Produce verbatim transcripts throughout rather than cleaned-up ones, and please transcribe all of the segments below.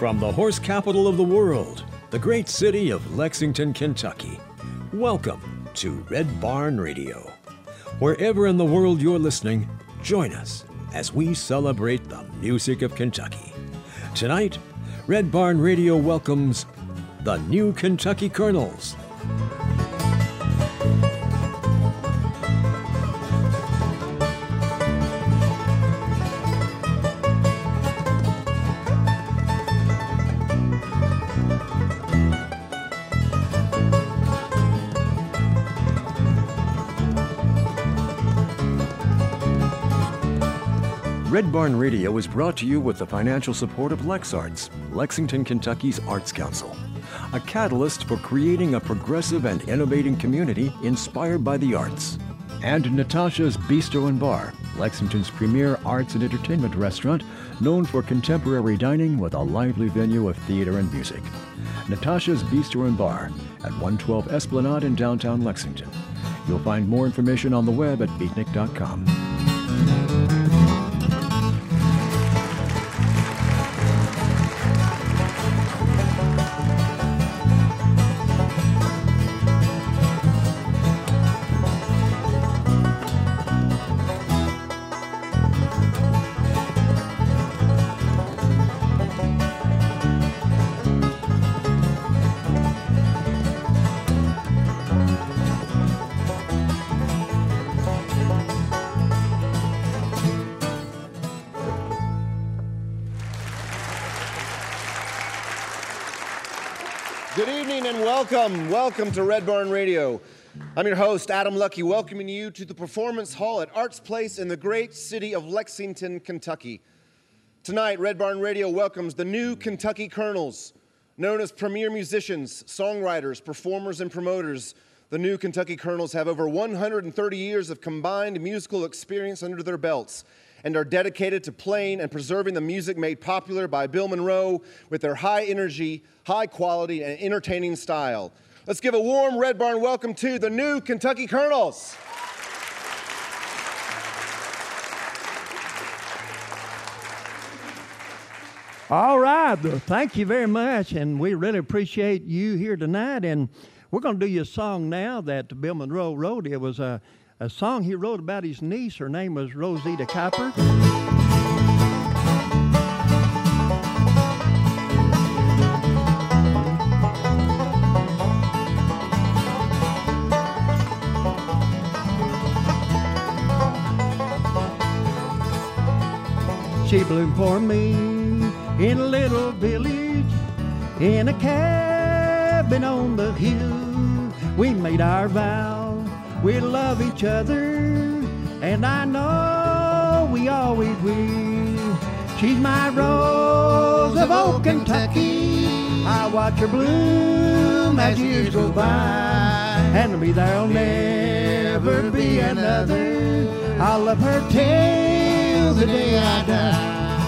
From the horse capital of the world, the great city of Lexington, Kentucky, welcome to Red Barn Radio. Wherever in the world you're listening, join us as we celebrate the music of Kentucky. Tonight, Red Barn Radio welcomes the New Kentucky Colonels. Red Barn Radio is brought to you with the financial support of LexArts, Lexington, Kentucky's Arts Council, a catalyst for creating a progressive and innovating community inspired by the arts. And Natasha's Bistro and Bar, Lexington's premier arts and entertainment restaurant, known for contemporary dining with a lively venue of theater and music. Natasha's Bistro and Bar at one twelve Esplanade in downtown Lexington. You'll find more information on the web at beatnik dot com. Good evening and welcome. Welcome to Red Barn Radio. I'm your host, Adam Lucky, welcoming you to the Performance Hall at Arts Place in the great city of Lexington, Kentucky. Tonight, Red Barn Radio welcomes the New Kentucky Colonels. Known as premier musicians, songwriters, performers, and promoters, the New Kentucky Colonels have over one hundred thirty years of combined musical experience under their belts and are dedicated to playing and preserving the music made popular by Bill Monroe with their high energy, high quality, and entertaining style. Let's give a warm Red Barn welcome to the New Kentucky Colonels. All right, thank you very much, and we really appreciate you here tonight. And we're going to do you a song now that Bill Monroe wrote. It was a A song he wrote about his niece. Her name was Rosita Copper. She bloomed for me in a little village, in a cabin on the hill. We made our vow we'll love each other, and I know we always will. She's my rose of old Kentucky. I watch her bloom as years go by, and to me there'll never be another. I'll love her till the day I die.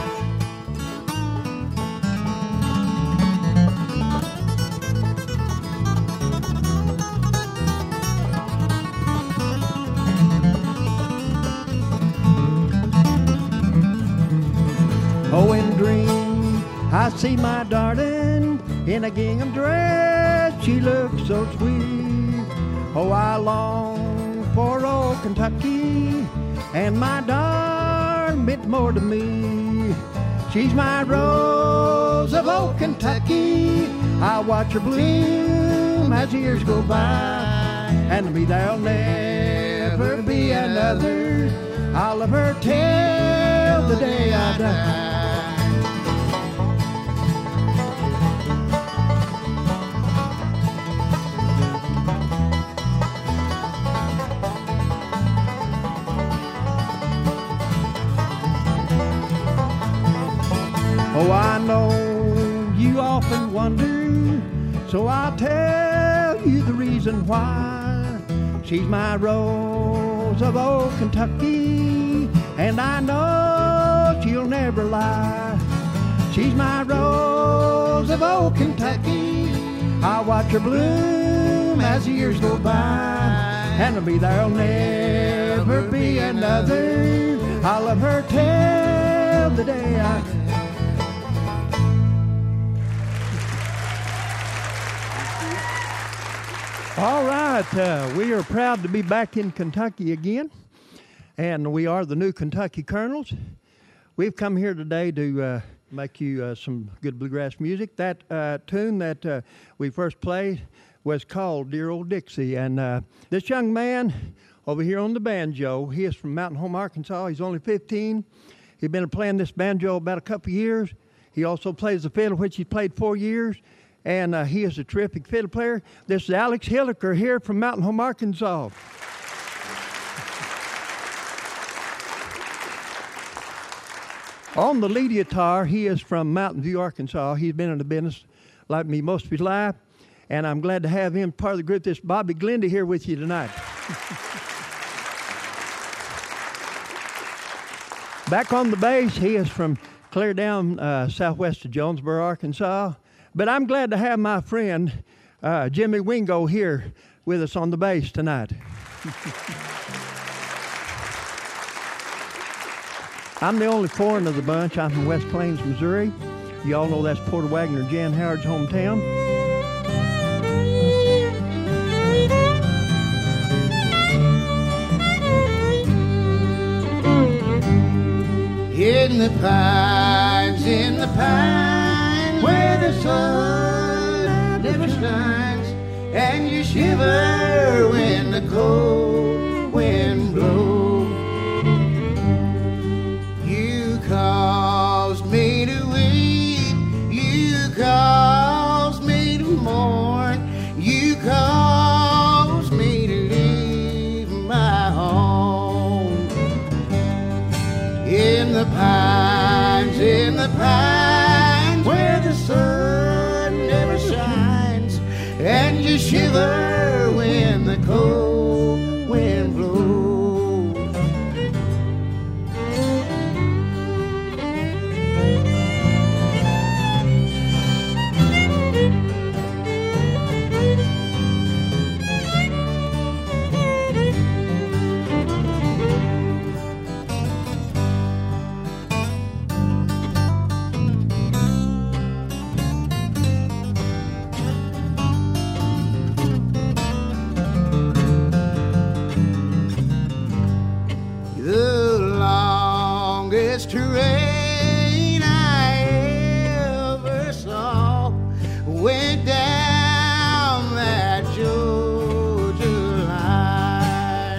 Oh, in a dream, I see my darling in a gingham dress. She looks so sweet. Oh, I long for old Kentucky, and my darling meant more to me. She's my rose of old Kentucky. I watch her bloom as years go by, and to me there'll never be another. I'll love her till the day I die. Oh, I know you often wonder, so I'll tell you the reason why. She's my rose of old Kentucky, and I know she'll never lie. She's my rose of old Kentucky. I watch her bloom as the years go by, and to me there'll never be another. I'll love her till the day I All right, uh, we are proud to be back in Kentucky again, and we are the new Kentucky Colonels. We've come here today to uh, make you uh, some good bluegrass music. That uh, tune that uh, we first played was called Dear Old Dixie, and uh, this young man over here on the banjo, he is from Mountain Home, Arkansas. He's only fifteen. He's been playing this banjo about a couple of years. He also plays the fiddle, which he played four years. And uh, he is a terrific fiddle player. This is Alex Hilliker here from Mountain Home, Arkansas. On the lead guitar, he is from Mountain View, Arkansas. He's been in the business like me most of his life, and I'm glad to have him part of the group. This is Bobby Glindy here with you tonight. Back on the bass, he is from clear down uh, southwest of Jonesboro, Arkansas. But I'm glad to have my friend uh, Jimmy Wingo here with us on the bass tonight. I'm the only foreign of the bunch. I'm from West Plains, Missouri. You all know that's Porter Wagner, Jan Howard's hometown. In the pines, in the pines, where the sun never shines, and you shiver when the cold wind blows. You caused me to weep, you caused me to mourn, you caused me to leave my home. In the pines, in the pines, where the sun never shines, and you shiver when the cold wind blows. Terrain I ever saw went down that Georgia line.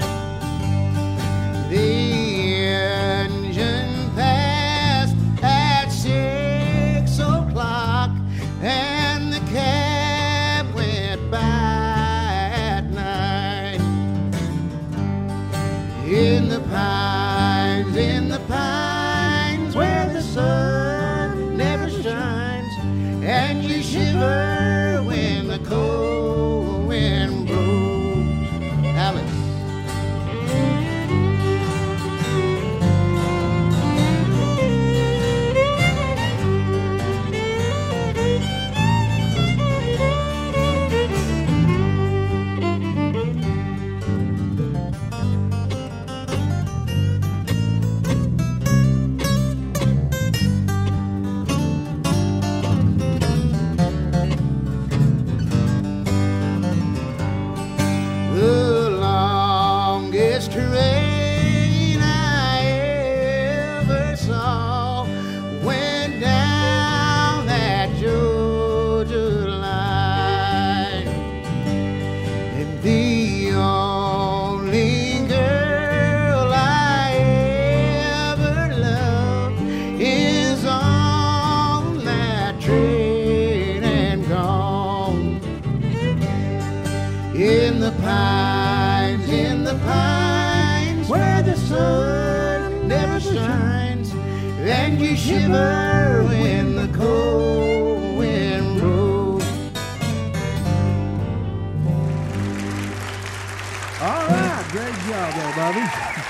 The engine passed at six o'clock, and the cab went by at nine. In the pines, in the pines, where the sun never shines, and you shiver when the cold wind blows. Alex. Terrain I ever saw went down that Georgia line, and the only girl I ever loved is on that train and gone. In the pines, in the pines, where the sun never shines, and you shiver when the cold wind blows. All right, great job there, Bobby.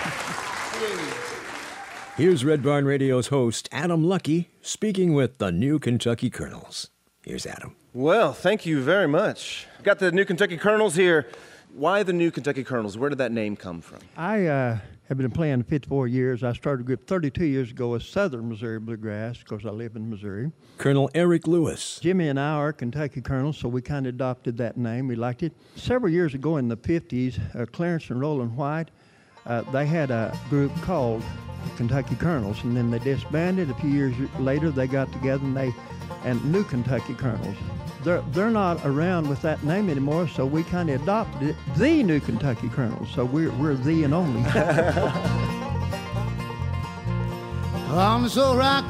Here's Red Barn Radio's host, Adam Lucky, speaking with the new Kentucky Colonels. Here's Adam. Well, thank you very much. Got the new Kentucky Colonels here. Why the new Kentucky Colonels? Where did that name come from? I uh, have been playing fifty-four years. I started a group thirty-two years ago with Southern Missouri Bluegrass, because I live in Missouri. Colonel Eric Lewis. Jimmy and I are Kentucky Colonels, so we kind of adopted that name. We liked it. Several years ago in the fifties, uh, Clarence and Roland White, uh, they had a group called Kentucky Colonels, and then they disbanded. A few years later, they got together and they and New Kentucky Colonels. They're, they're not around with that name anymore, so we kind of adopted it, the New Kentucky Colonels. So we're, we're the and only. On this old rock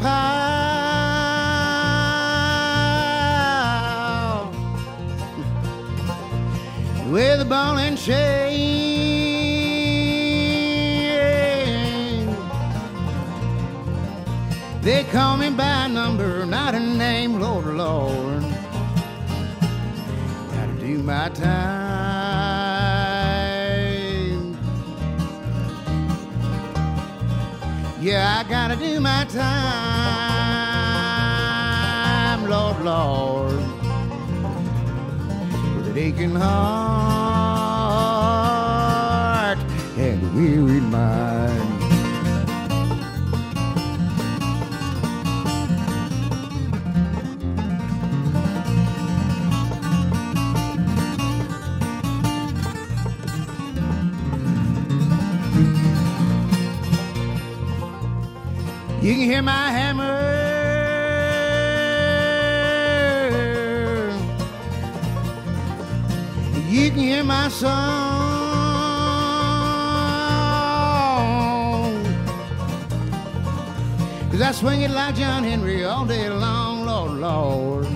pile with a ball and chain, they call me by number, not a name, Lord, Lord. Do my time. Yeah, I gotta do my time, Lord, Lord, with an aching heart and a wearied mind. You can hear my hammer, you can hear my song, 'cause I swing it like John Henry all day long, Lord, Lord.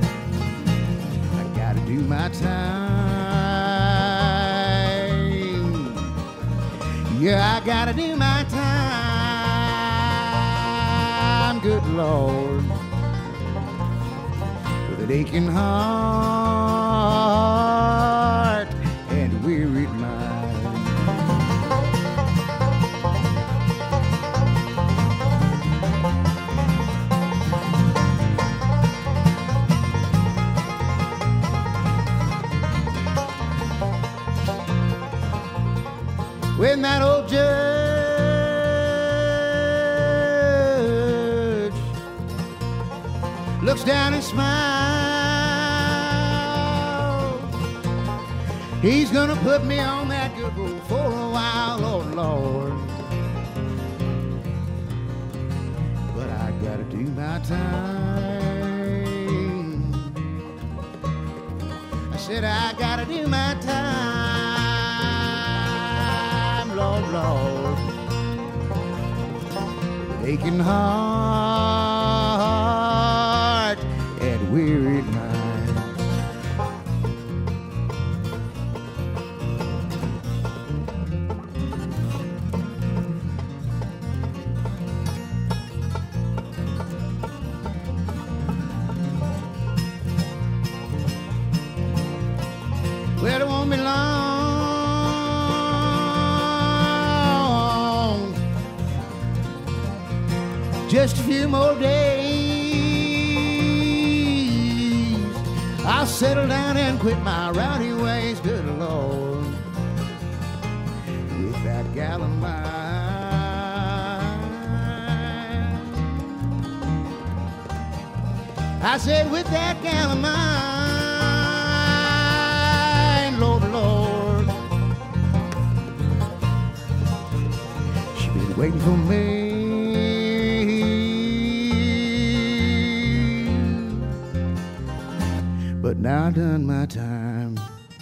I gotta do my time. Yeah, I gotta do my time, good Lord, with an aching heart and a wearied mind. When that old judge looks down and smiles, he's gonna put me on that good road for a while, Lord, Lord. But I gotta do my time. I said I gotta do my time, Lord, Lord, with aching heart and wearied mind. Well, it won't be long, just a few more days, I'll settle down and quit my rowdy ways, good Lord, with that gal of mine. I said, with that gal of mine, Lord, Lord, she been waiting for me. But now I done my time.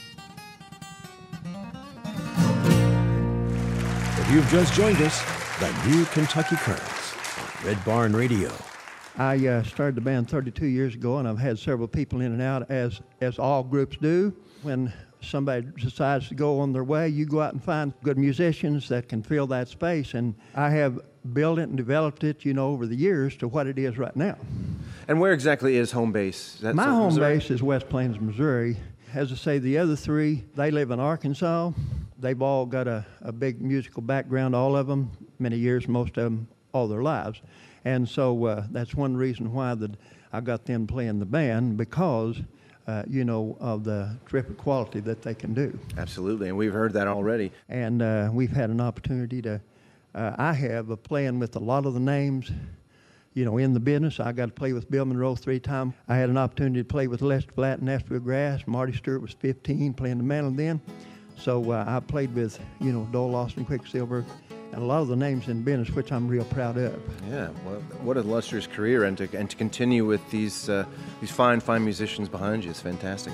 If you've just joined us, the New Kentucky Colonels on Red Barn Radio. I uh, started the band thirty-two years ago, and I've had several people in and out, as as all groups do. When somebody decides to go on their way, you go out and find good musicians that can fill that space. And I have built it and developed it, you know, over the years to what it is right now. And where exactly is home base? Is that My South home Missouri? base is West Plains, Missouri. As I say, the other three, they live in Arkansas. They've all got a, a big musical background, all of them, many years, most of them, all their lives. And so uh, that's one reason why the, I got them playing the band, because uh, you know, of the terrific quality that they can do. Absolutely, and we've heard that already. And uh, we've had an opportunity to, uh, I have, of playing with a lot of the names, you know, in the business. I got to play with Bill Monroe three times. I had an opportunity to play with Lester Blatt and Nashville Grass. Marty Stewart was fifteen, playing the mandolin then. So uh, I played with, you know, Dole Austin, Quicksilver, and a lot of the names in business, which I'm real proud of. Yeah, well, what a illustrious career, and to and to continue with these uh, these fine, fine musicians behind you is fantastic.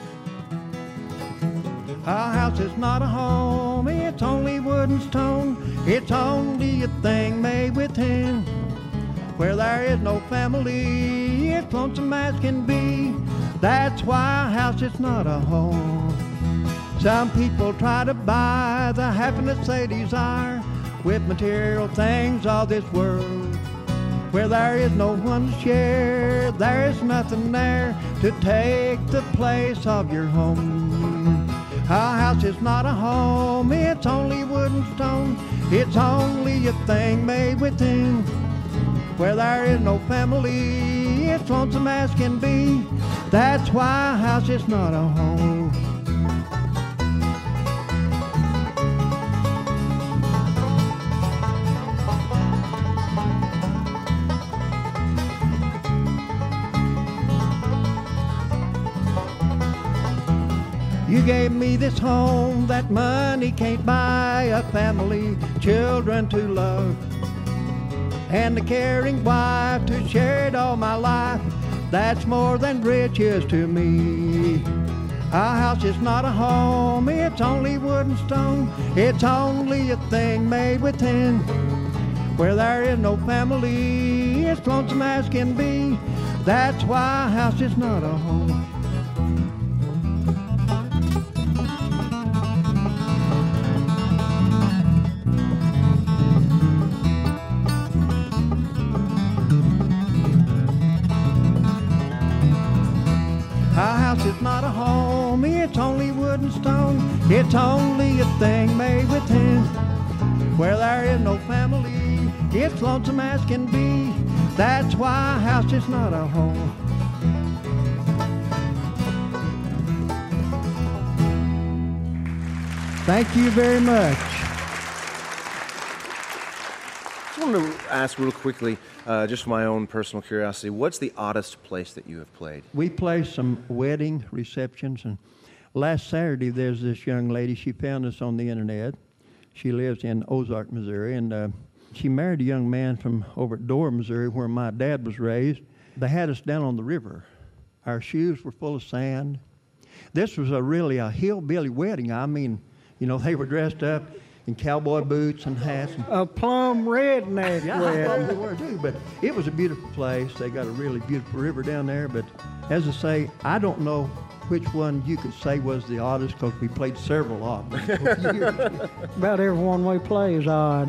Our house is not a home, it's only wood and stone. It's only a thing made within, where there is no family, it's lonesome as can be. That's why our house is not a home. Some people try to buy the happiness they desire with material things of this world. Where there is no one to share, there is nothing there to take the place of your home. Our house is not a home, it's only wood and stone. It's only a thing made within, where there is no family, it's lonesome as can be. That's why our house is not a home. You gave me this home that money can't buy, a family, children to love, and a caring wife to share it all my life. That's more than riches to me. Our house is not a home, it's only wood and stone. It's only a thing made within, where there is no family, it's lonesome as can be. That's why our house is not a home. Our house is not a home, it's only wood and stone. It's only a thing made within, where there is no family, it's lonesome as can be. That's why our house is not a home. Thank you very much. I just wanted to ask real quickly, uh, just for my own personal curiosity, what's the oddest place that you have played? We play some wedding receptions, and last Saturday there's this young lady, she found us on the internet. She lives in Ozark, Missouri, and uh, she married a young man from over at Dora, Missouri, where my dad was raised. They had us down on the river. Our shoes were full of sand. This was a really a hillbilly wedding. I mean, you know, they were dressed up in cowboy boots and hats. And A plum redneck yeah, I thought wedding. they were too, but it was a beautiful place. They got a really beautiful river down there, but as I say, I don't know which one you could say was the oddest, because we played several odd ones over the years. About everyone we play is odd.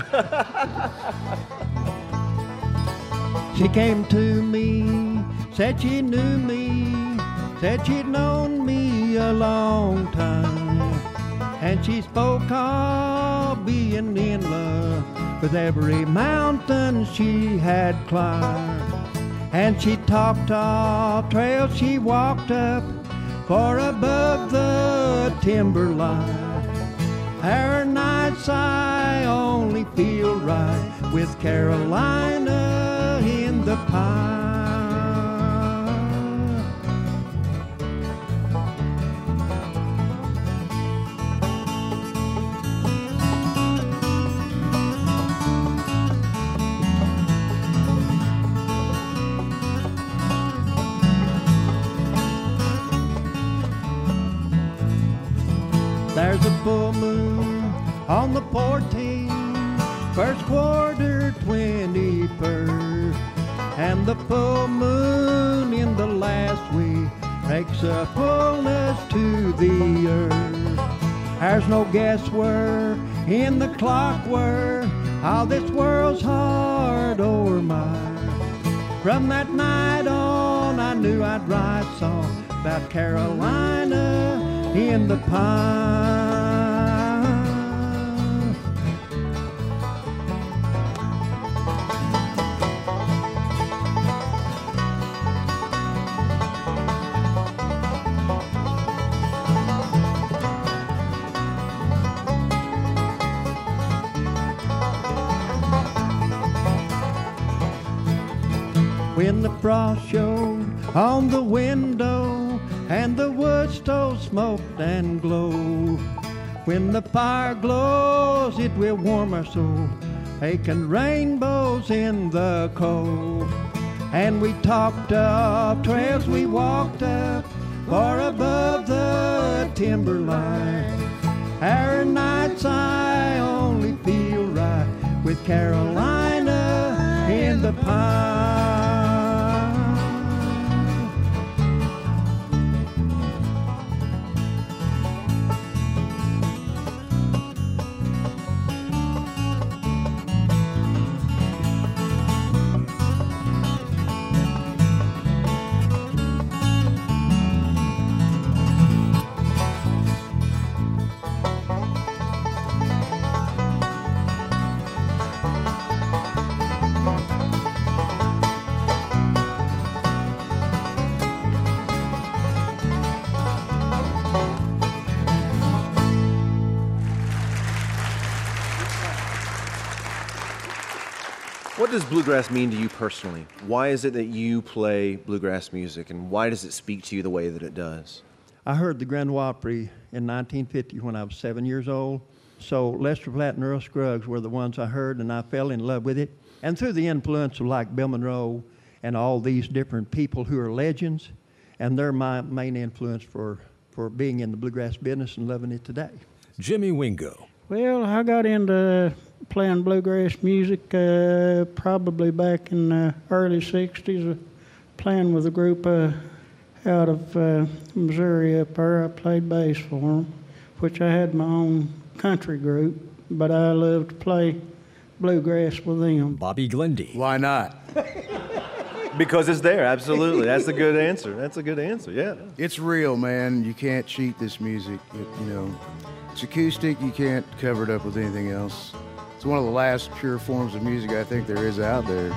She came to me, said she knew me, said she'd known me a long time, and she spoke of being in love with every mountain she had climbed. And she talked of trails she walked up far above the timberline. Her nights I only feel right with Carolina in the pine. There's a full moon on the fourteenth, first quarter twenty-first, and the full moon in the last week makes a fullness to the earth. There's no guesswork in the clockwork of this world's hard or mine. From that night on I knew I'd write songs about Carolina in the pine. when the frost showed on the window and the wood stove smoked and glowed. When the fire glows, it will warm our soul, aching rainbows in the cold. And we talked of trails we walked up far above the timberline. Our nights I only feel right with Carolina in the pine. What does bluegrass mean to you personally? Why is it that you play bluegrass music, and why does it speak to you the way that it does? I heard the Grand Ole Opry in nineteen fifty when I was seven years old. So Lester Flatt and Earl Scruggs were the ones I heard, and I fell in love with it. And through the influence of like Bill Monroe and all these different people who are legends, and they're my main influence for, for being in the bluegrass business and loving it today. Jimmy Wingo. Well, I got into playing bluegrass music uh, probably back in the early sixties, uh, playing with a group uh, out of uh, Missouri up there. I played bass for them, which I had my own country group, but I loved to play bluegrass with them. Bobby Glendy. Why not? Because it's there, absolutely. That's a good answer. That's a good answer, yeah. It's real, man. You can't cheat this music. It, you know, it's acoustic. You can't cover it up with anything else. It's one of the last pure forms of music I think there is out there.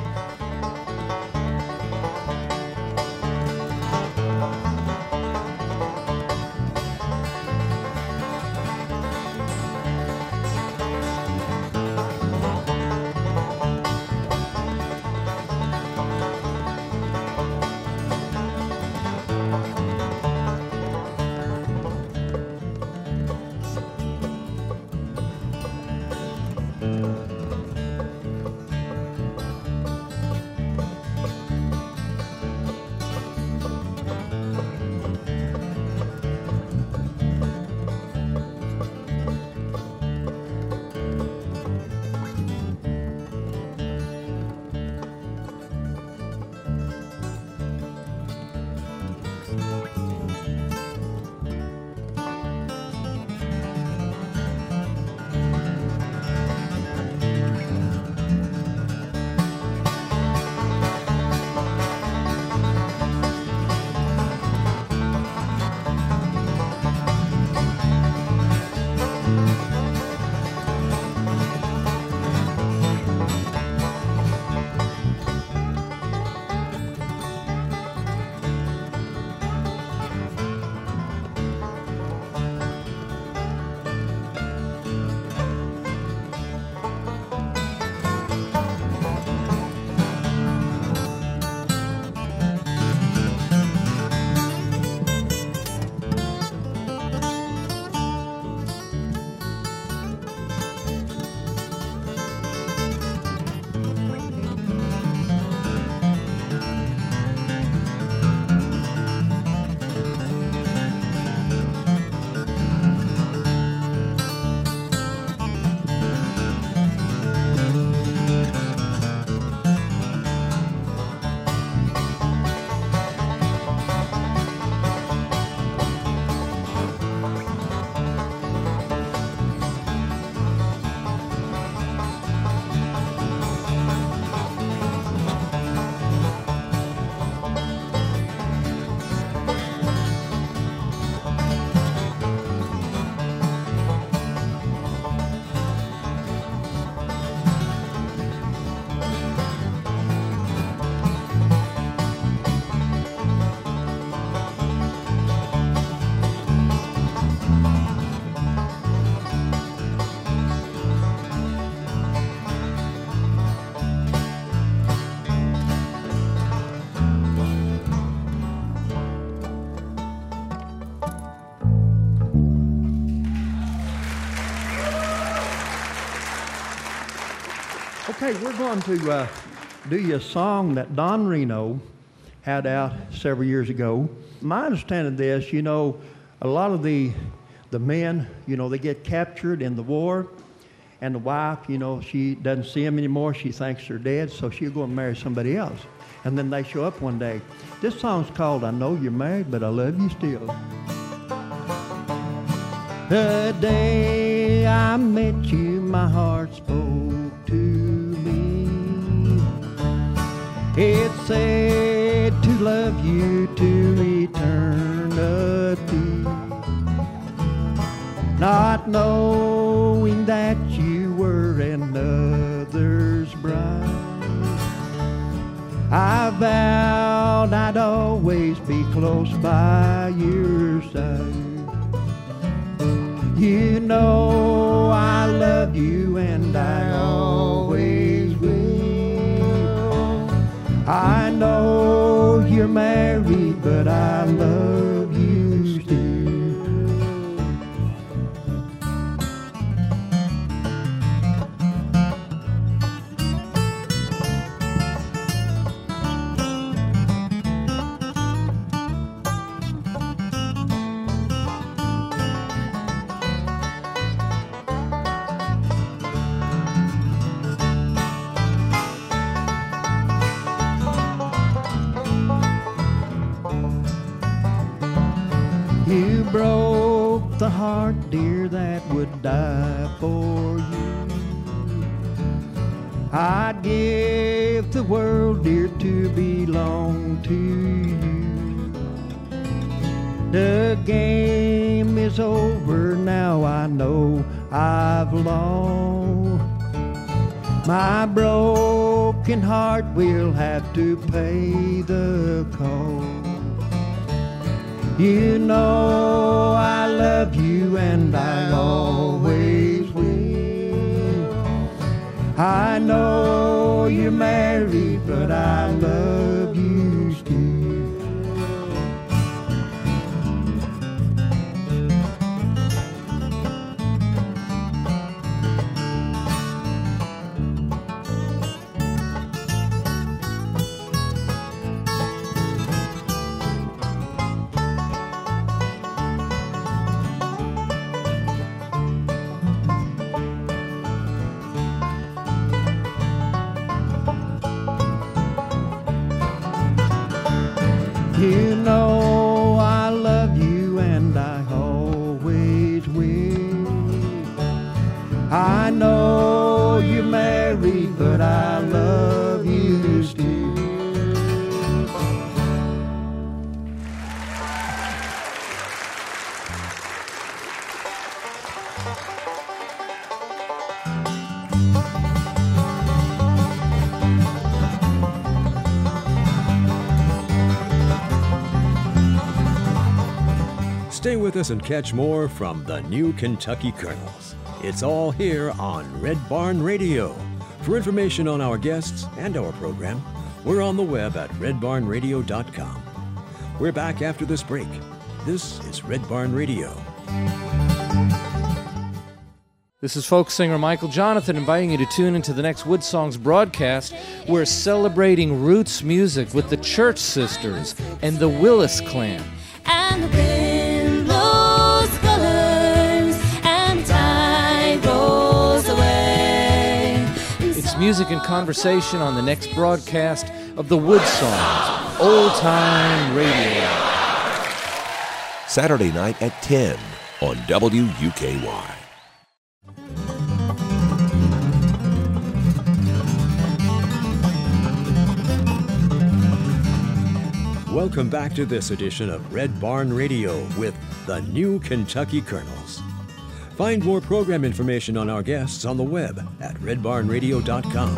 Okay, we're going to uh, do you a song that Don Reno had out several years ago. My understanding of this, you know, a lot of the the men, you know, they get captured in the war, and the wife, you know, she doesn't see them anymore. She thinks they're dead, so she'll go and marry somebody else. And then they show up one day. This song's called I Know You're Married, But I Love You Still. The day I met you, my heart spoke to me. It said to love you to eternity. Not knowing that you were another's bride, I vowed I'd always be close by your side. You know I love you and I always will. I know you're married, but I love you still. You broke the heart, dear, that would die for you. I'd give the world, dear, to belong to you. The game is over now, I know I've lost. My broken heart will have to pay the cost. You know I love you and I always will. I know you're married, but I love you still. You know I love you and I always will. I know you're married, but I love you still. Stay with us and catch more from the New Kentucky Colonels. It's all here on Red Barn Radio. For information on our guests and our program, we're on the web at red barn radio dot com. We're back after this break. This is Red Barn Radio. This is folk singer Michael Jonathan inviting you to tune into the next Wood Songs broadcast. We're celebrating roots music with the Church Sisters and the Willis Clan. And the wind blows colors and time rolls away. It's music and conversation on the next broadcast of the Wood Songs, Old Time Radio. Saturday night at ten on W U K Y. Welcome back to this edition of Red Barn Radio with the New Kentucky Colonels. Find more program information on our guests on the web at red barn radio dot com.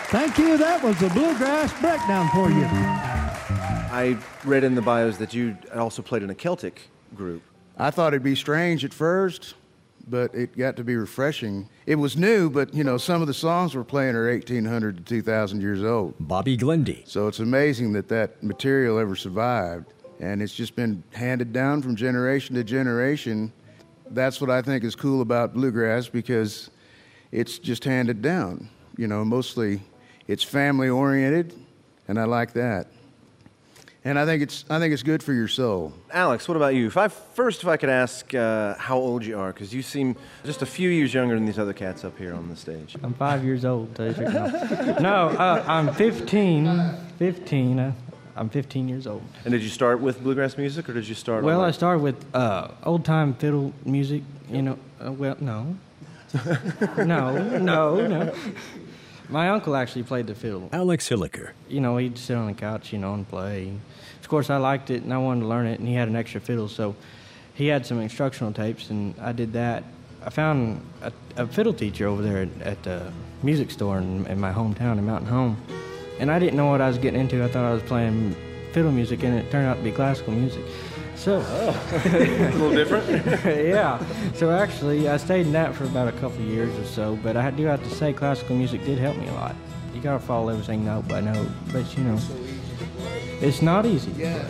Thank you. That was the Bluegrass Breakdown for you. I read in the bios that you also played in a Celtic group. I thought it'd be strange at first, but it got to be refreshing. It was new, but, you know, some of the songs we're playing are eighteen hundred to two thousand years old. Bobby Glendy. So it's amazing that that material ever survived, and it's just been handed down from generation to generation. That's what I think is cool about bluegrass, because it's just handed down. You know, mostly it's family-oriented, and I like that. And I think it's I think it's good for your soul. Alex, what about you? If I first, if I could ask uh, how old you are, because you seem just a few years younger than these other cats up here on the stage. I'm five years old. To tell you the truth. No, uh, I'm fifteen. Fifteen. Uh, I'm fifteen years old. And did you start with bluegrass music, or did you start? Well, on I started with uh, old time fiddle music. You know, uh, well, no, no, no, no. My uncle actually played the fiddle. Alex Hilliker. You know, he'd sit on the couch, you know, and play. Of course, I liked it, and I wanted to learn it, and he had an extra fiddle, so he had some instructional tapes, and I did that. I found a, a fiddle teacher over there at, at the music store in, in my hometown in Mountain Home, and I didn't know what I was getting into. I thought I was playing fiddle music, and it turned out to be classical music. So, oh. A little different. Yeah. So actually, I stayed in that for about a couple of years or so. But I do have to say, classical music did help me a lot. You gotta follow everything note by note, but you know, it's not easy. Yeah.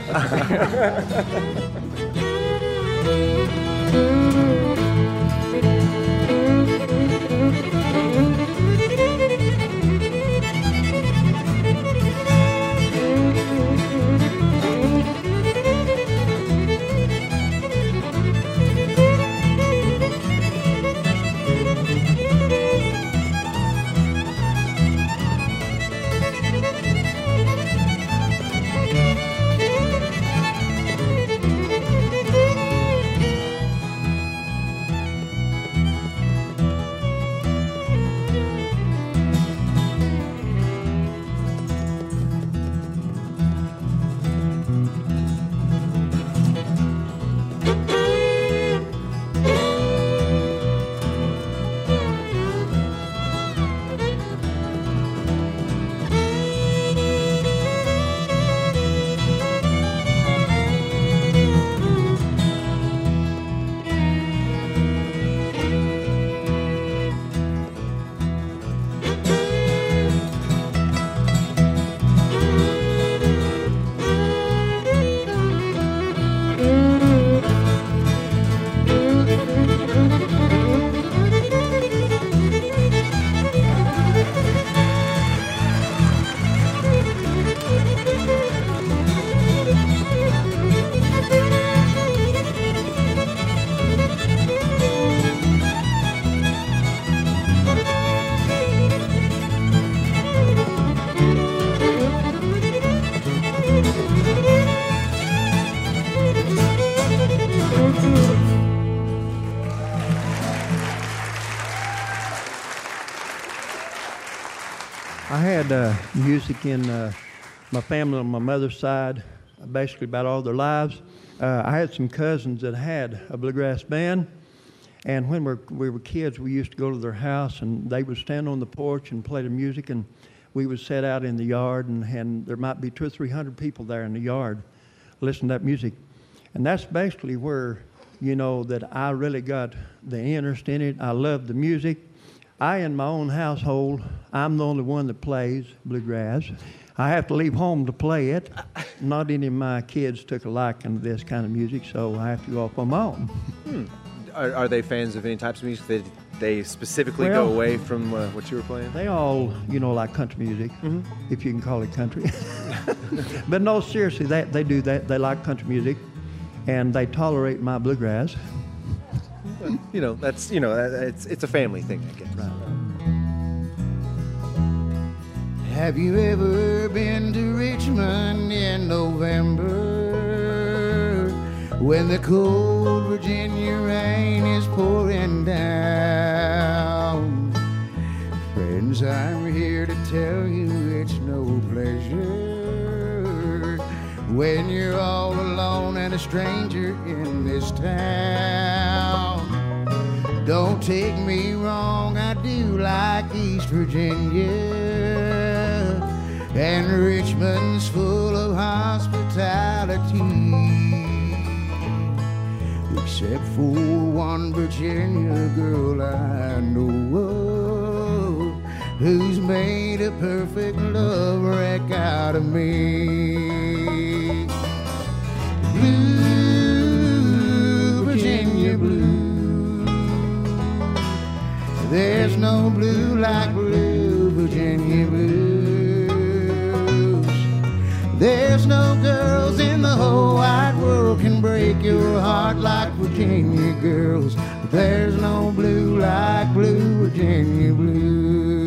I had uh, music in uh, my family on my mother's side, basically about all their lives. Uh, I had some cousins that had a bluegrass band, and when we were, we were kids, we used to go to their house, and they would stand on the porch and play the music, and we would sit out in the yard, and, and there might be two or three hundred people there in the yard listening to that music. And that's basically where, you know, that I really got the interest in it. I loved the music. I, in my own household, I'm the only one that plays bluegrass. I have to leave home to play it. Not any of my kids took a liking to this kind of music, so I have to go off on my own. Hmm. Are, are they fans of any types of music? They, they specifically Well, go away from uh, what you were playing? They all, you know, like country music, Mhm. if you can call it country. But no, seriously, they, they do that. They like country music, and they tolerate my bluegrass. You know, that's, you know, it's, it's a family thing, I guess. Right. Have you ever been to Richmond in November when the cold Virginia rain is pouring down? Friends, I'm here to tell you it's no pleasure when you're all alone and a stranger in this town. Don't take me wrong, I do like East Virginia, and Richmond's full of hospitality, except for one Virginia girl I know of, who's made a perfect love wreck out of me. Blue, Virginia blue, there's no blue like blue Virginia blues. There's no girls in the whole wide world can break your heart like Virginia girls. But there's no blue like blue Virginia blues.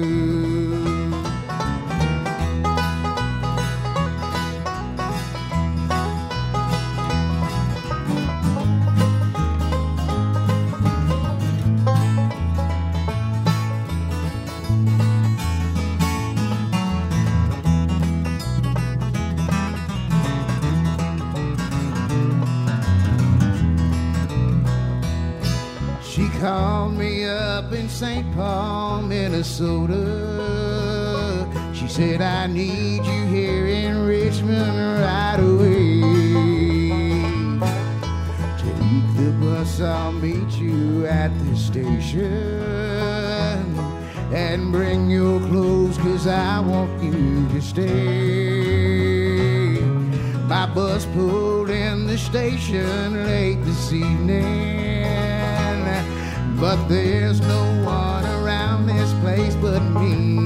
Called me up in Saint Paul, Minnesota. She said, I need you here in Richmond right away. Take the bus, I'll meet you at the station, and bring your clothes, 'cause I want you to stay. My bus pulled in the station late this evening, but there's no one around this place but me.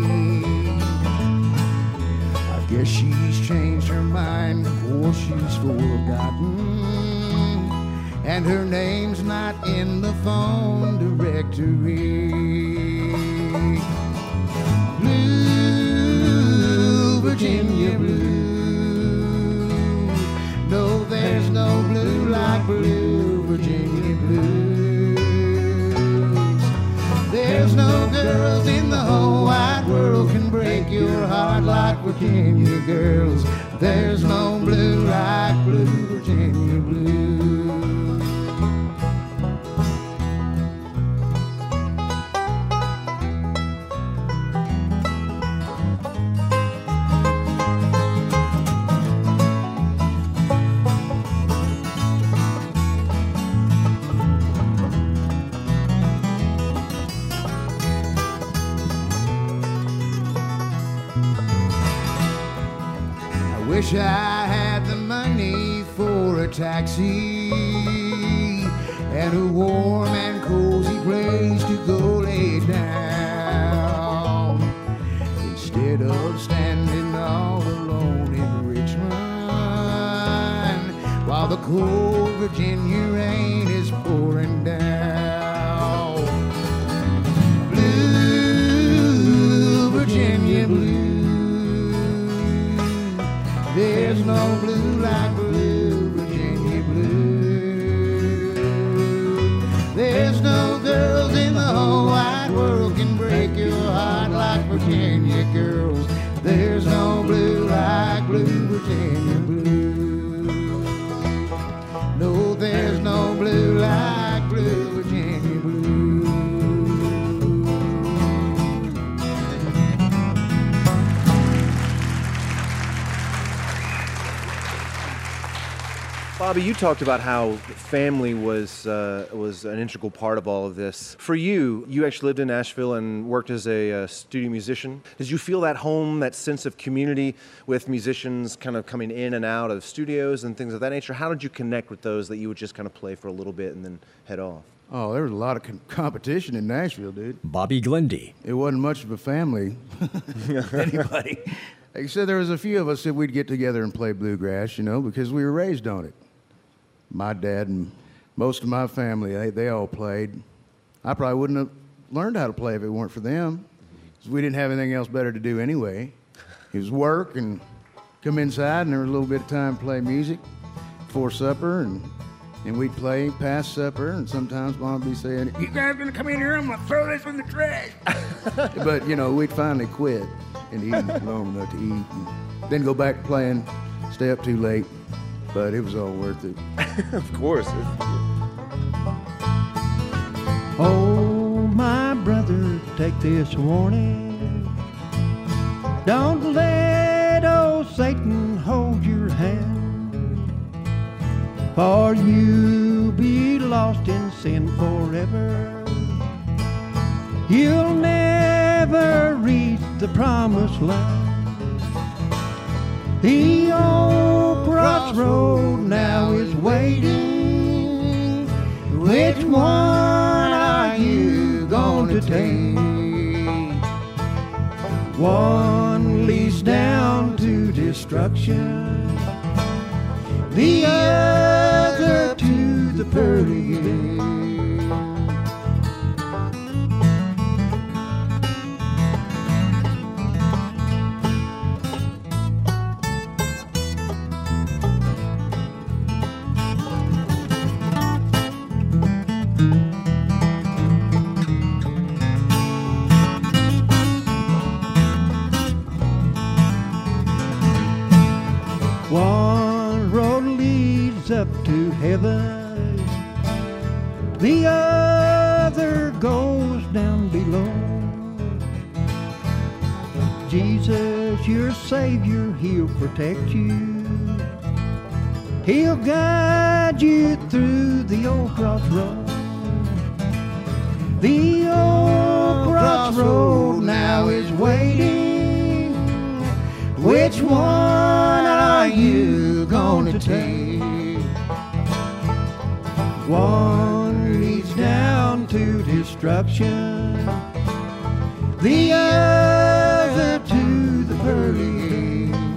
I guess she's changed her mind or she's forgotten, and her name's not in the phone directory. Blue, Virginia blue, no, there's no blue like blue Virginia blue. There's no girls in the whole wide world can break your heart like Virginia girls. There's no blue like blue Virginia blue. Wish I had the money for a taxi and a warm and cozy place to go lay down, instead of standing all alone in Richmond while the cold Virginia rain is pouring down. Blue, Virginia blue, there's no blue like blue Virginia blue. There's no girls in the whole wide world can break your heart like Virginia girls. There's no blue like blue Virginia blue. No, there's no blue like blue Virginia blue. Bobby, you talked about how family was uh, was an integral part of all of this. For you, you actually lived in Nashville and worked as a uh, studio musician. Did you feel that home, that sense of community with musicians kind of coming in and out of studios and things of that nature? How did you connect with those that you would just kind of play for a little bit and then head off? Oh, there was a lot of com- competition in Nashville, dude. Bobby Glendy. It wasn't much of a family. Anybody. Like I said, there was a few of us that we'd get together and play bluegrass, you know, because we were raised on it. My dad and most of my family, they, they all played. I probably wouldn't have learned how to play if it weren't for them, because we didn't have anything else better to do anyway. It was work and come inside, and there was a little bit of time to play music before supper, and, and we'd play past supper, and sometimes Mom would be saying, "You guys gonna come in here? I'm gonna throw this in the trash." But, you know, we'd finally quit and eat long enough to eat, and then go back to playing, stay up too late. But it was all worth it. Of course. Oh, my brother, take this warning. Don't let oh, Satan, hold your hand, for you be lost in sin forever. You'll never reach the promised land. The old crossroad now is waiting. Which one are you going to take? One leads down to destruction, the other to the pearly gate. One road leads up to heaven, the other goes down below. Jesus, your Savior, He'll protect you. He'll guide you through the old crossroad. The old crossroad now is waiting. Which one are you gonna take? One leads down to destruction, the other to the pearly gate.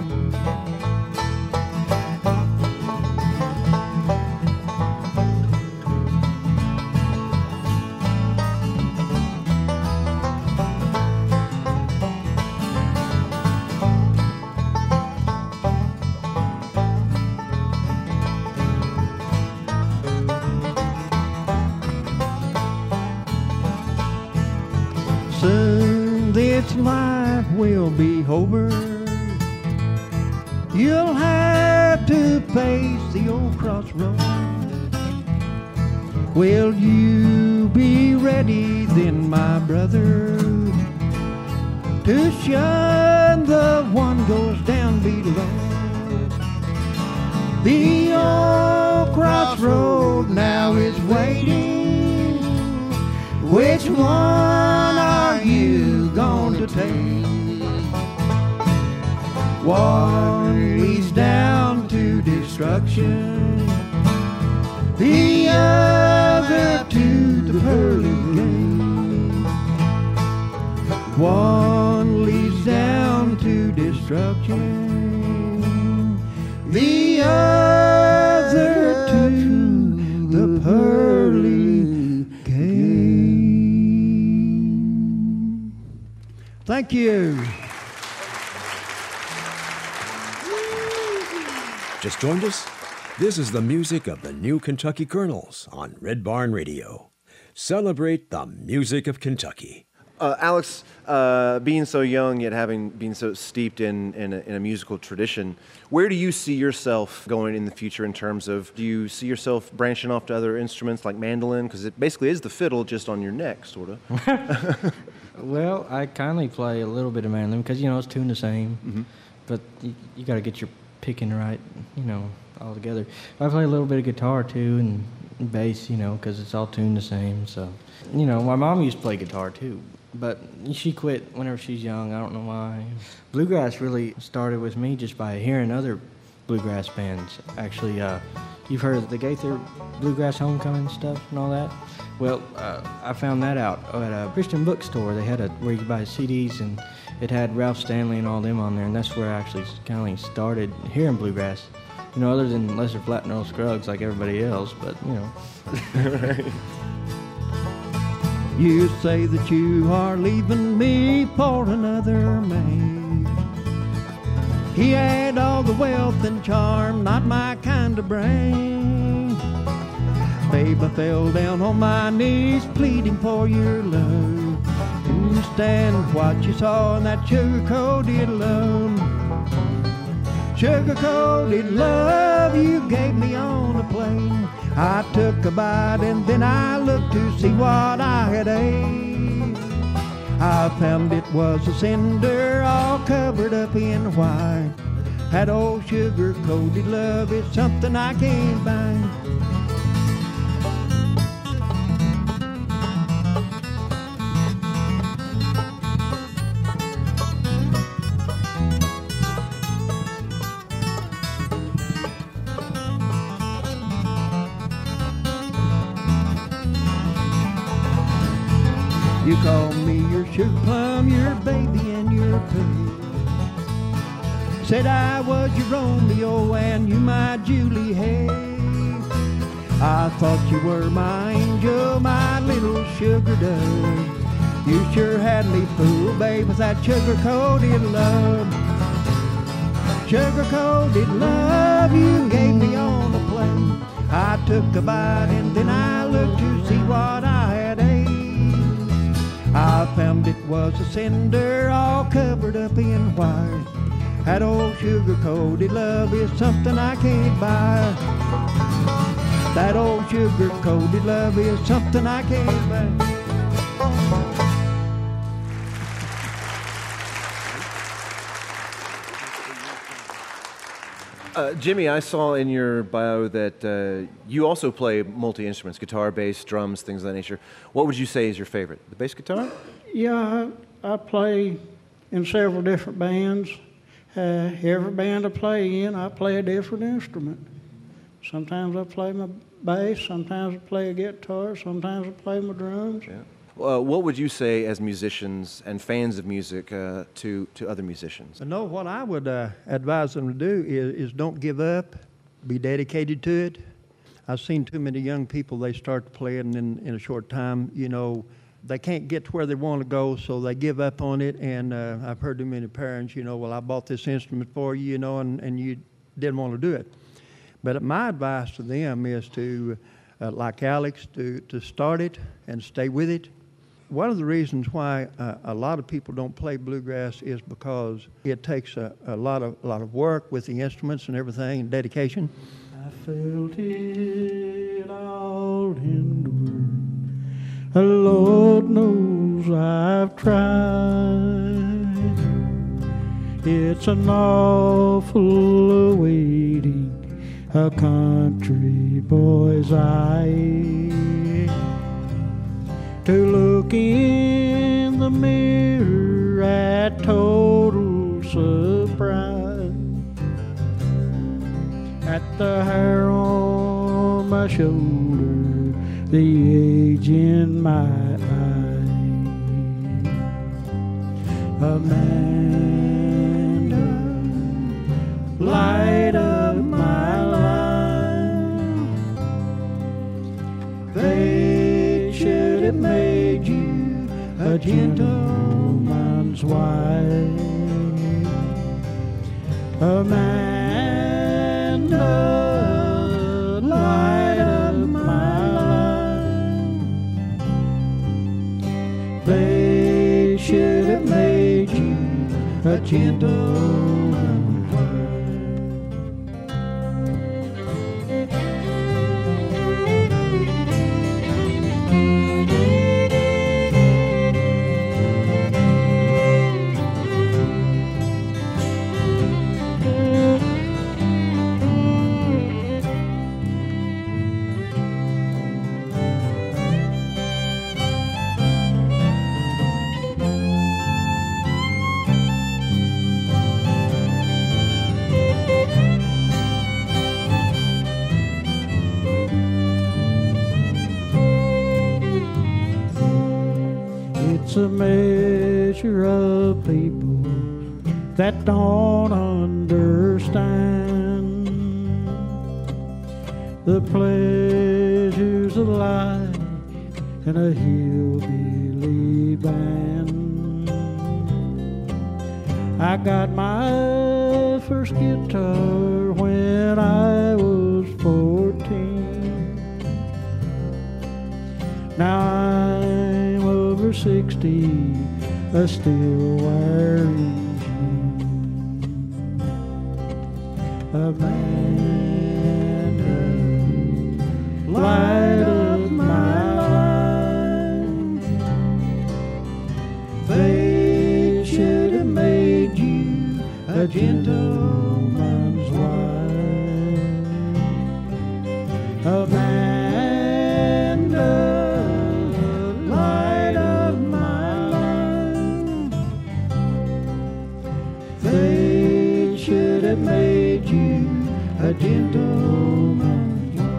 Soon this life will be over. You'll have to face the old crossroad. Will you be ready then, my brother, to shun the one goes down below? The old crossroad now is waiting. Which one are you going to take? One leads down to destruction, the other to the pearly gate. One leads down to destruction, the other to the pearly gate. Thank you. Just joined us? This is the music of the New Kentucky Colonels on Red Barn Radio. Celebrate the music of Kentucky. Uh, Alex, uh, being so young yet having been so steeped in, in a, in a musical tradition, where do you see yourself going in the future in terms of, do you see yourself branching off to other instruments like mandolin? Because it basically is the fiddle just on your neck, sort of. Well, I kindly play a little bit of mandolin because, you know, it's tuned the same. Mm-hmm. But you, you got to get your picking right, you know, all together. I play a little bit of guitar, too, and bass, you know, because it's all tuned the same. So, you know, my mom used to play guitar, too. But she quit whenever she's young. I don't know why. Bluegrass really started with me just by hearing other bluegrass bands. Actually, uh, you've heard of the Gaither Bluegrass Homecoming stuff and all that? Well, uh, I found that out at a Christian bookstore. They had a where you could buy C Ds, and it had Ralph Stanley and all them on there. And that's where I actually kind of started hearing bluegrass. You know, other than Lester Flatt and Earl Scruggs like everybody else, but, you know. You say that you are leaving me for another man. He had all the wealth and charm, not my kind of brain. Babe, I fell down on my knees, pleading for your love. Understand what you saw in that sugar-coated love. Sugar-coated love you gave me on a plane. I took a bite and then I looked to see what I had ate. I found it was a cinder all covered up in white. That old sugar-coated love is something I can't buy. You call me your sugar plum, your baby, and your pig. Said I was your Romeo and you my Julie Hay. I thought you were my angel, my little sugar dove. You sure had me fooled, babe, with that sugar-coated love. Sugar-coated love you gave me on the plate. I took a bite and then I looked to see what I had ate. I found it was a cinder all covered up in white. That old sugar-coated love is something I can't buy. That old sugar-coated love is something I can't buy. Uh, Jimmy, I saw in your bio that uh, you also play multi-instruments, guitar, bass, drums, things of that nature. What would you say is your favorite? The bass guitar? Yeah, I, I play in several different bands. Uh, every band I play in, I play a different instrument. Sometimes I play my bass, sometimes I play a guitar, sometimes I play my drums. Yeah. Uh, what would you say as musicians and fans of music uh, to, to other musicians? No, what I would uh, advise them to do is, is don't give up, be dedicated to it. I've seen too many young people, they start playing in, in a short time, you know, they can't get to where they want to go, so they give up on it. And uh, I've heard too many parents, you know, well, I bought this instrument for you, you know, and, and you didn't want to do it. But my advice to them is to, uh, like Alex, to, to start it and stay with it. One of the reasons why uh, a lot of people don't play bluegrass is because it takes a, a lot of a lot of work with the instruments and everything and dedication. I felt it all in the world. The Lord knows I've tried. It's an awful awaiting a country boy's eye. To look in the mirror at total surprise, at the hair on my shoulder, the age in my eye. Amanda, light of my life, they should have made you a gentleman's wife. Amanda, light of my life, they should have made you a gentleman's wife. It's a measure of people that don't understand the pleasures of life in a hillbilly band. I got my first guitar when I was fourteen. Now I'm over sixty, a still wearing jeans. Amanda, light of my life, they should have made you a gentleman. Amanda, light of my life. Fate should have made you a gentleman's wife.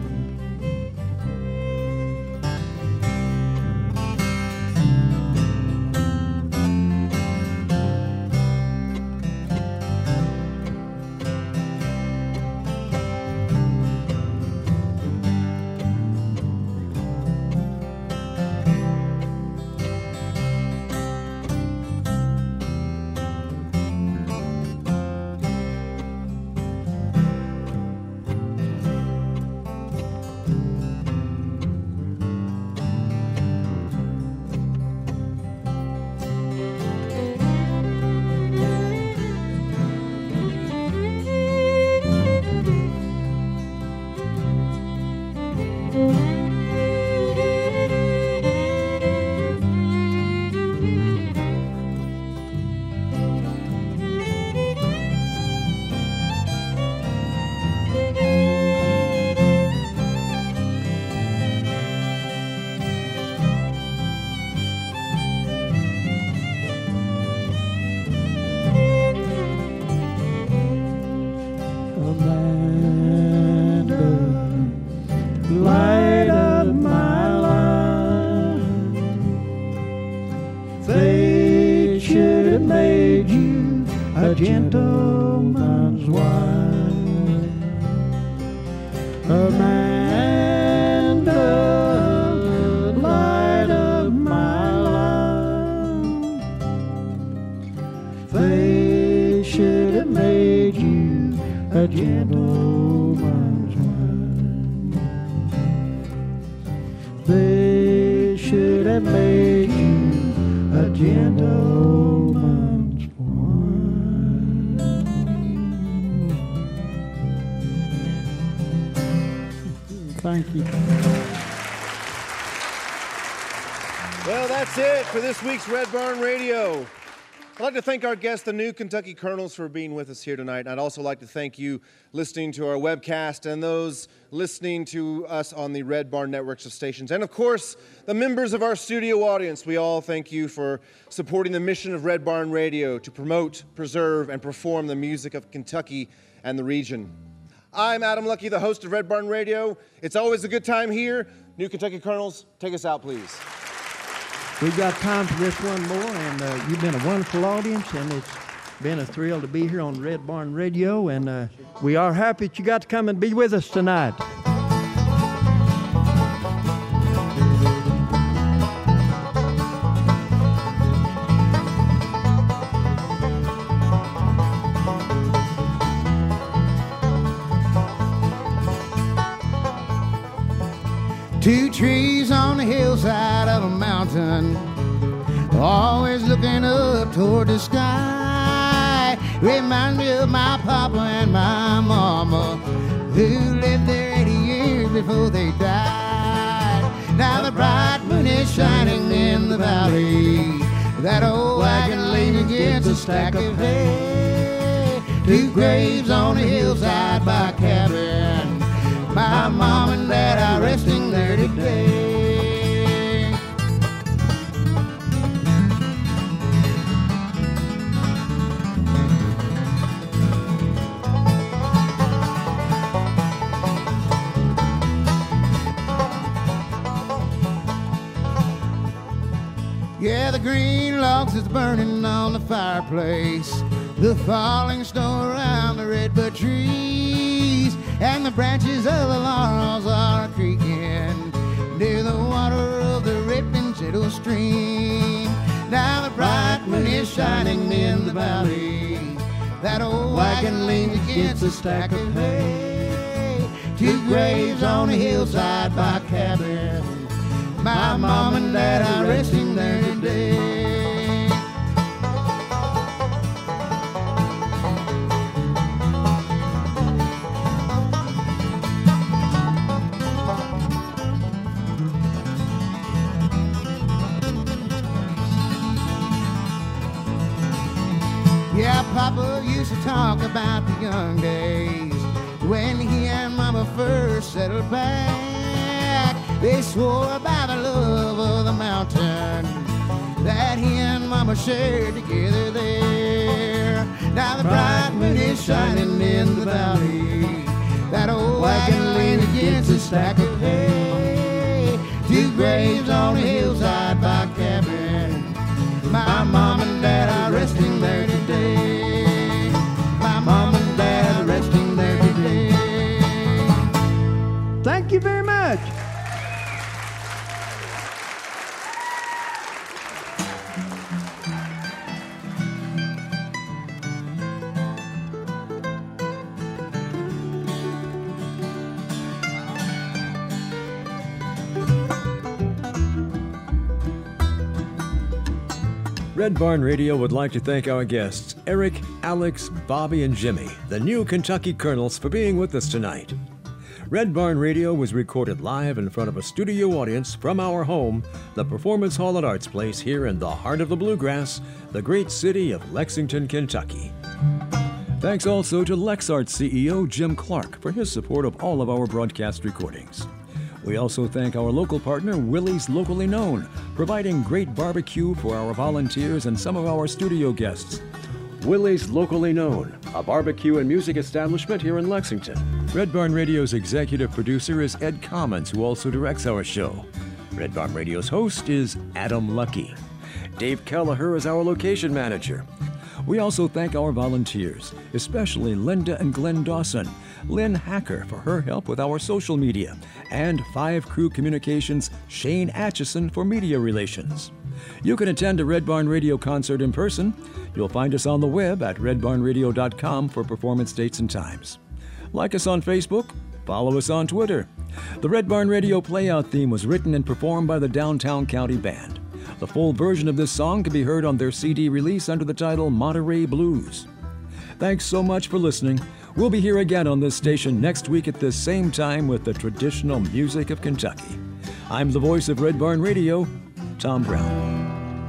Light of my life, fate should have made you a gentleman's wife. Amanda, light of my life, fate should have made you a gentleman's wife. They should have made you a gentleman's wife. Thank you. Well, that's it for this week's Red Barn Radio. I'd like to thank our guests, the New Kentucky Colonels, for being with us here tonight. And I'd also like to thank you listening to our webcast and those listening to us on the Red Barn networks of stations. And, of course, the members of our studio audience. We all thank you for supporting the mission of Red Barn Radio to promote, preserve, and perform the music of Kentucky and the region. I'm Adam Lucky, the host of Red Barn Radio. It's always a good time here. New Kentucky Colonels, take us out, please. We've got time for this one more, and uh, you've been a wonderful audience, and it's been a thrill to be here on Red Barn Radio, and uh, we are happy that you got to come and be with us tonight. Two trees on the hillside of a mountain, always looking up toward the sky. Remind me of my papa and my mama, who lived there eighty years before they died. Now the bright moon is shining in the valley, that old wagon leaning against a stack of hay. Two graves on the hillside by a cabin, my mom and dad are resting there today. Yeah, the green logs is burning on the fireplace, the falling snow around the redbud trees, and the branches of the laurels are creaking near the water of the rippling gentle stream. Now the bright moon is shining in the valley, that old wagon leans against a stack of hay. Two graves on a hillside by a cabin, my mom and dad are resting there today. Yeah, Papa used to talk about the young days, When he and Mama first settled back, they swore by the love of the mountain that he and Mama shared together there. Now the bright moon is shining in the valley. That old wagon leaned against a stack of hay. Two graves on the hillside by cabin. My mom and dad are resting there today. My mom and dad are resting there today. Thank you very much. Red Barn Radio would like to thank our guests, Eric, Alex, Bobby, and Jimmy, the new Kentucky Colonels, for being with us tonight. Red Barn Radio was recorded live in front of a studio audience from our home, the Performance Hall at Arts Place here in the heart of the bluegrass, the great city of Lexington, Kentucky. Thanks also to LexArts C E O Jim Clark for his support of all of our broadcast recordings. We also thank our local partner, Willie's Locally Known, providing great barbecue for our volunteers and some of our studio guests. Willie's Locally Known, a barbecue and music establishment here in Lexington. Red Barn Radio's executive producer is Ed Commons, who also directs our show. Red Barn Radio's host is Adam Lucky. Dave Kelleher is our location manager. We also thank our volunteers, especially Linda and Glenn Dawson, Lynn Hacker for her help with our social media, and Five Crew Communications' Shane Atchison for media relations. You can attend a Red Barn Radio concert in person. You'll find us on the web at red barn radio dot com for performance dates and times. Like us on Facebook, follow us on Twitter. The Red Barn Radio Playout theme was written and performed by the Downtown County Band. The full version of this song can be heard on their C D release under the title Monterey Blues. Thanks so much for listening. We'll be here again on this station next week at this same time with the traditional music of Kentucky. I'm the voice of Red Barn Radio, Tom Brown.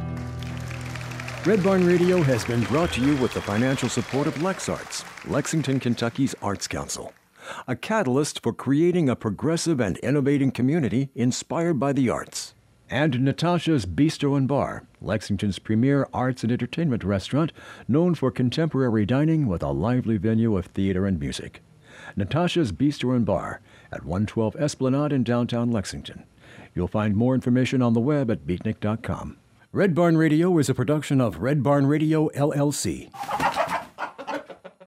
Red Barn Radio has been brought to you with the financial support of LexArts, Lexington, Kentucky's Arts Council, a catalyst for creating a progressive and innovating community inspired by the arts. And Natasha's Bistro and Bar, Lexington's premier arts and entertainment restaurant, known for contemporary dining with a lively venue of theater and music. Natasha's Bistro and Bar at one twelve Esplanade in downtown Lexington. You'll find more information on the web at beatnik dot com. Red Barn Radio is a production of Red Barn Radio, L L C.